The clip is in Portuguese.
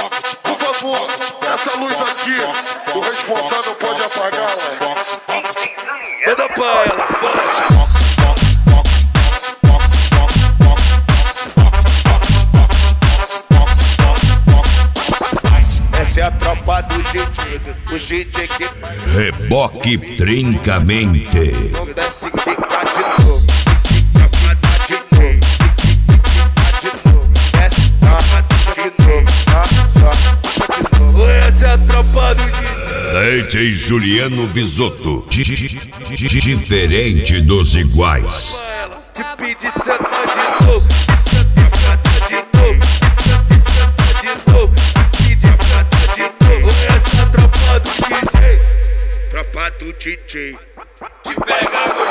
Por favor, essa luz aqui, o responsável pode apagar, né? Manda pra ela, essa é a tropa do DJ, o DJ que Reboque Trincamente. não desce, quica de novo. Tropa de novo. De novo. Desce, de novo. Só de novo. Essa é a tropa do DJ. DJ Juliano Visotto. Diferente dos iguais. Se pedir, senta de novo. Senta de novo. Senta de novo. Se pedir, senta de novo. Essa é a tropa do DJ. Tropa do DJ. Te pega agora.